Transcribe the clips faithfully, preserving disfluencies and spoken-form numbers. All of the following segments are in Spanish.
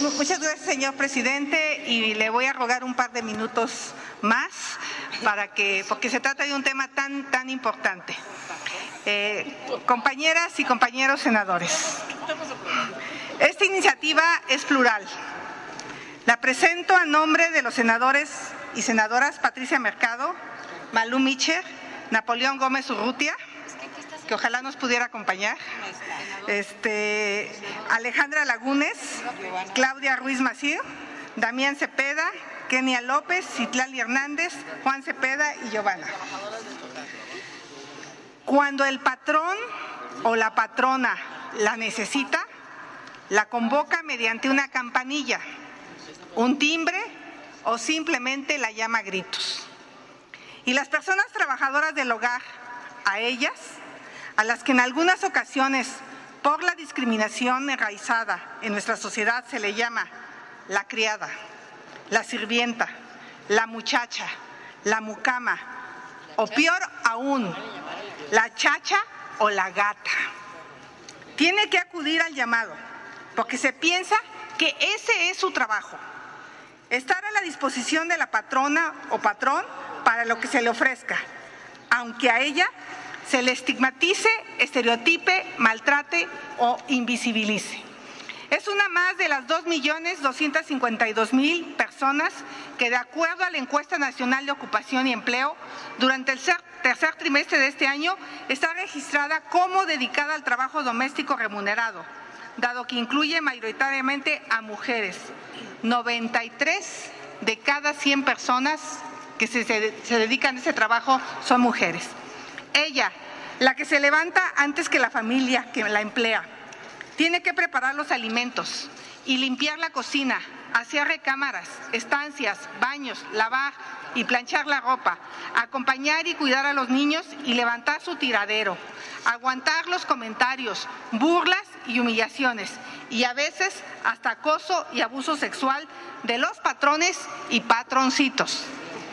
Muchas gracias, señor presidente, y le voy a rogar un par de minutos más para que, porque se trata de un tema tan, tan importante. Eh, compañeras y compañeros senadores, esta iniciativa es plural. La presento a nombre de los senadores y senadoras Patricia Mercado, Malú Micher, Napoleón Gómez Urrutia, que ojalá nos pudiera acompañar, este, Alejandra Lagunes, Claudia Ruiz Massieu, Damián Cepeda, Kenia López, Citlali Hernández, Juan Cepeda y Giovanna. Cuando el patrón o la patrona la necesita, la convoca mediante una campanilla, un timbre o simplemente la llama a gritos. Y las personas trabajadoras del hogar, a ellas, a las que en algunas ocasiones, por la discriminación enraizada en nuestra sociedad, se le llama la criada, la sirvienta, la muchacha, la mucama, o peor aún, la chacha o la gata. Tiene que acudir al llamado, porque se piensa que ese es su trabajo. Estar a la disposición de la patrona o patrón para lo que se le ofrezca, aunque a ella se le estigmatice, estereotipe, maltrate o invisibilice. Es una más de las dos millones doscientas cincuenta y dos mil personas que, de acuerdo a la Encuesta Nacional de Ocupación y Empleo, durante el tercer trimestre de este año está registrada como dedicada al trabajo doméstico remunerado, dado que incluye mayoritariamente a mujeres. noventa y tres de cada cien personas que se, se, se dedican a ese trabajo son mujeres. Ella, la que se levanta antes que la familia que la emplea, tiene que preparar los alimentos y limpiar la cocina, hacer recámaras, estancias, baños, lavar y planchar la ropa, acompañar y cuidar a los niños y levantar su tiradero, aguantar los comentarios, burlas y humillaciones, y a veces hasta acoso y abuso sexual de los patrones y patroncitos.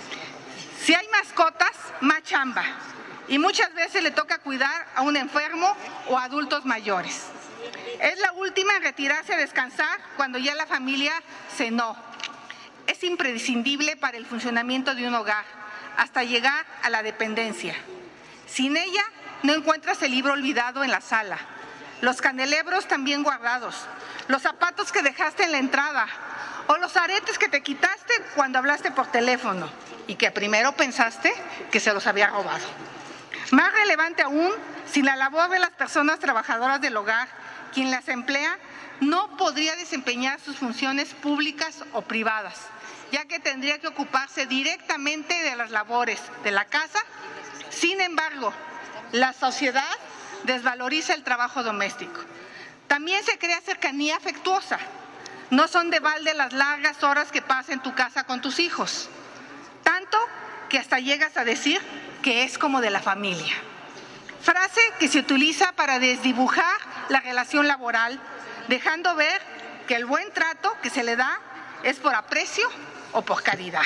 Si hay mascotas, más chamba, y muchas veces le toca cuidar a un enfermo o a adultos mayores. Es la última en retirarse a descansar cuando ya la familia cenó. Es imprescindible para el funcionamiento de un hogar, hasta llegar a la dependencia. Sin ella, no encuentras el libro olvidado en la sala, los candelabros también guardados, los zapatos que dejaste en la entrada, o los aretes que te quitaste cuando hablaste por teléfono y que primero pensaste que se los había robado. Más relevante aún, sin la labor de las personas trabajadoras del hogar, quien las emplea no podría desempeñar sus funciones públicas o privadas, ya que tendría que ocuparse directamente de las labores de la casa. Sin embargo, la sociedad desvaloriza el trabajo doméstico. También se crea cercanía afectuosa. No son de balde las largas horas que pasas en tu casa con tus hijos, tanto que hasta llegas a decir que es como de la familia. Frase que se utiliza para desdibujar la relación laboral, dejando ver que el buen trato que se le da es por aprecio o por caridad.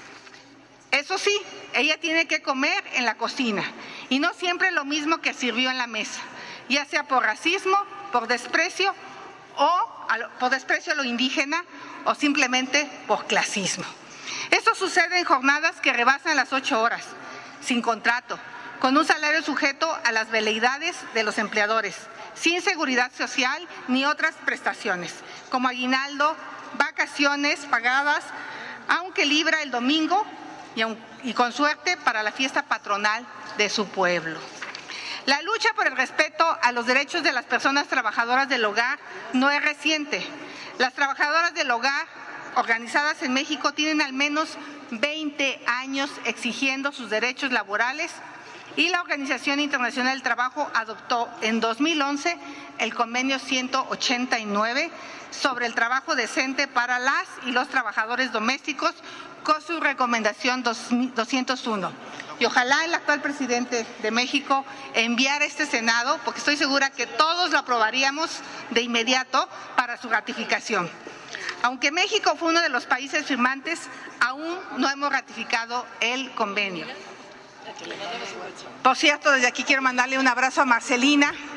Eso sí, ella tiene que comer en la cocina y no siempre lo mismo que sirvió en la mesa, ya sea por racismo, por desprecio o por desprecio a lo indígena o simplemente por clasismo. Esto sucede en jornadas que rebasan las ocho horas, sin contrato, con un salario sujeto a las veleidades de los empleadores, sin seguridad social ni otras prestaciones, como aguinaldo, vacaciones pagadas, aunque libra el domingo y, aun, y con suerte para la fiesta patronal de su pueblo. La lucha por el respeto a los derechos de las personas trabajadoras del hogar no es reciente. Las trabajadoras del hogar organizadas en México tienen al menos veinte años exigiendo sus derechos laborales, y la Organización Internacional del Trabajo adoptó en dos mil once el convenio ciento ochenta y nueve sobre el trabajo decente para las y los trabajadores domésticos con su recomendación doscientos uno. Y ojalá el actual presidente de México enviara este Senado, porque estoy segura que todos lo aprobaríamos de inmediato para su ratificación. Aunque México fue uno de los países firmantes, aún no hemos ratificado el convenio. Por cierto, desde aquí quiero mandarle un abrazo a Marcelina,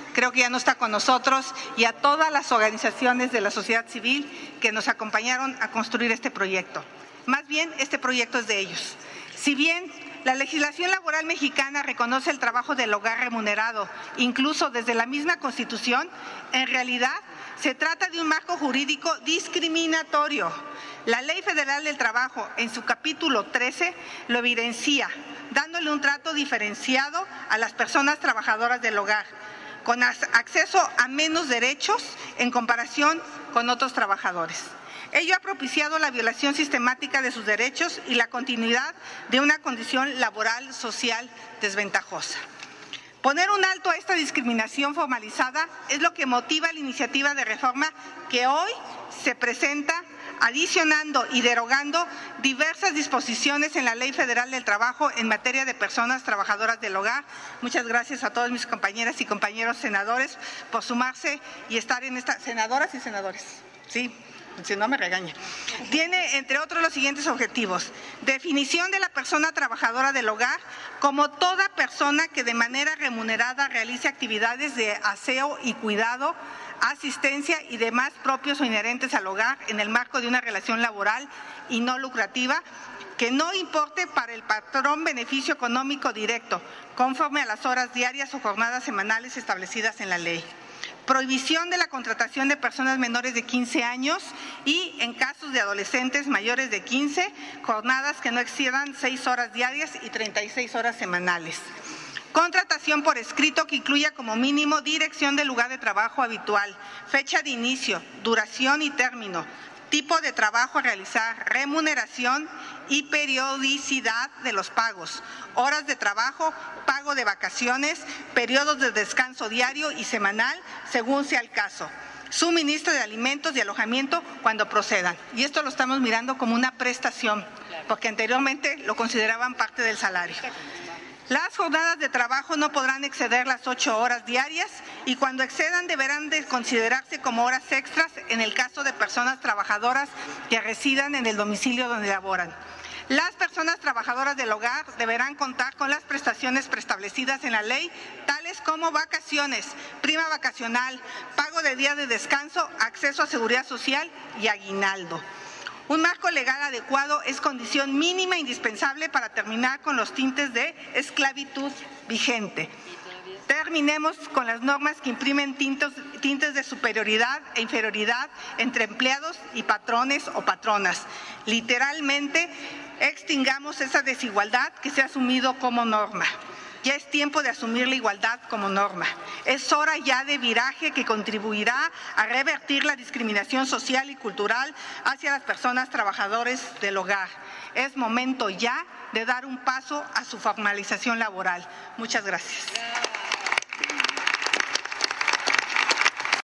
creo que ya no está con nosotros, y a todas las organizaciones de la sociedad civil que nos acompañaron a construir este proyecto. Más bien, este proyecto es de ellos. Si bien la legislación laboral mexicana reconoce el trabajo del hogar remunerado, incluso desde la misma Constitución, en realidad se trata de un marco jurídico discriminatorio. La Ley Federal del Trabajo, en su capítulo trece, lo evidencia, dándole un trato diferenciado a las personas trabajadoras del hogar, con acceso a menos derechos en comparación con otros trabajadores. Ello ha propiciado la violación sistemática de sus derechos y la continuidad de una condición laboral social desventajosa. Poner un alto a esta discriminación formalizada es lo que motiva la iniciativa de reforma que hoy se presenta, adicionando y derogando diversas disposiciones en la Ley Federal del Trabajo en materia de personas trabajadoras del hogar. Muchas gracias a todas mis compañeras y compañeros senadores por sumarse y estar en esta… Senadoras y senadores, sí. Si no me regaña. Tiene, entre otros, los siguientes objetivos: definición de la persona trabajadora del hogar como toda persona que de manera remunerada realice actividades de aseo y cuidado, asistencia y demás propios o inherentes al hogar en el marco de una relación laboral y no lucrativa, que no importe para el patrón beneficio económico directo, conforme a las horas diarias o jornadas semanales establecidas en la ley. Prohibición de la contratación de personas menores de quince años y, en casos de adolescentes mayores de quince, jornadas que no excedan seis horas diarias y treinta y seis horas semanales. Contratación por escrito que incluya como mínimo dirección del lugar de trabajo habitual, fecha de inicio, duración y término, tipo de trabajo a realizar, remuneración y periodicidad de los pagos, horas de trabajo, pago de vacaciones, periodos de descanso diario y semanal, según sea el caso, suministro de alimentos y alojamiento cuando procedan. Y esto lo estamos mirando como una prestación, porque anteriormente lo consideraban parte del salario. Las jornadas de trabajo no podrán exceder las ocho horas diarias y cuando excedan deberán de considerarse como horas extras en el caso de personas trabajadoras que residan en el domicilio donde laboran. Las personas trabajadoras del hogar deberán contar con las prestaciones preestablecidas en la ley, tales como vacaciones, prima vacacional, pago de días de descanso, acceso a seguridad social y aguinaldo. Un marco legal adecuado es condición mínima e indispensable para terminar con los tintes de esclavitud vigente. Terminemos con las normas que imprimen tintos, tintes de superioridad e inferioridad entre empleados y patrones o patronas. Literalmente, extingamos esa desigualdad que se ha asumido como norma. Ya es tiempo de asumir la igualdad como norma. Es hora ya de viraje que contribuirá a revertir la discriminación social y cultural hacia las personas trabajadoras del hogar. Es momento ya de dar un paso a su formalización laboral. Muchas gracias.